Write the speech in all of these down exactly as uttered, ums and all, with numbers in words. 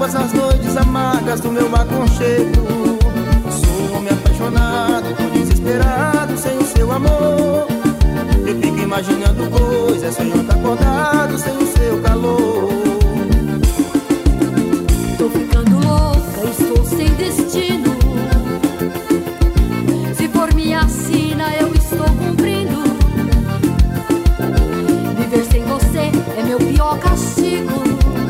mágoas nas noites amargas do meu aconchego. Sou um homem apaixonado, tô desesperado sem o seu amor. Eu fico imaginando coisas, sonhando acordado sem o seu calor. Tô ficando louca, estou sem destino. Se for minha sina, eu estou cumprindo. Viver sem você é meu pior castigo.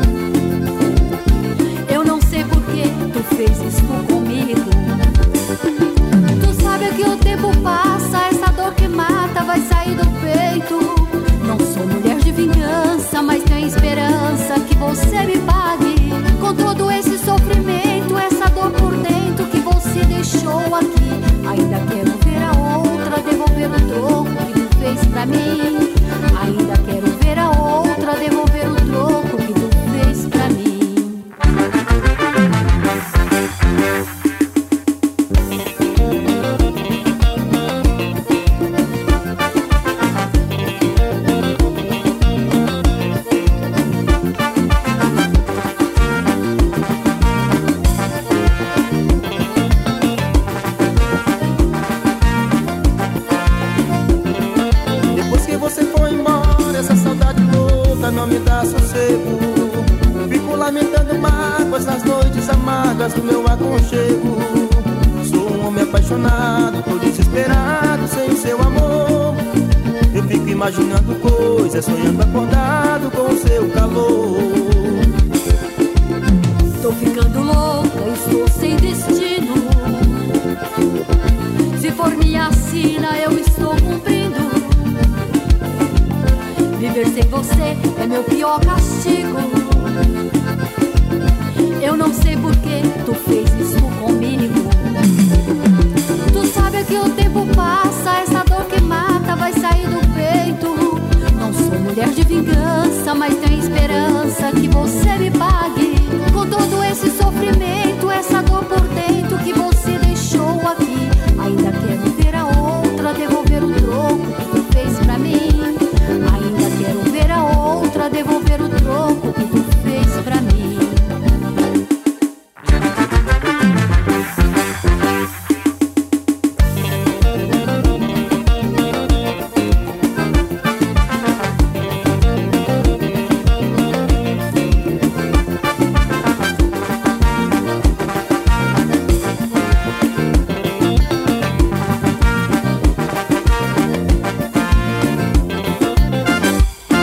Eu não sei por que tu fez isso comigo. Tu sabe que o tempo passa, essa dor que mata vai sair do peito. Não sou mulher de vingança, mas tenho esperança que você me pague. Com todo esse sofrimento, essa dor por dentro que você deixou aqui. Ainda quero ver a outra devolver o troco que tu fez pra mim. Ainda quero ver a outra devolver o troco que tu fez pra mim. Não me dá sossego. Fico lamentando mágoas nas noites amargas do meu aconchego. Sou um homem apaixonado, tô desesperado sem o seu amor. Eu fico imaginando coisas, sonhando acordado com o seu calor. Tô ficando louca, estou sem destino. Se for minha sina, eu estou cumprindo. Viver sem você é meu pior castigo. Eu não sei por que tu fez isso comigo. Tu sabe que o tempo passa, essa dor que mata vai sair do peito. Não sou mulher de vingança, mas tenho esperança que você me pague.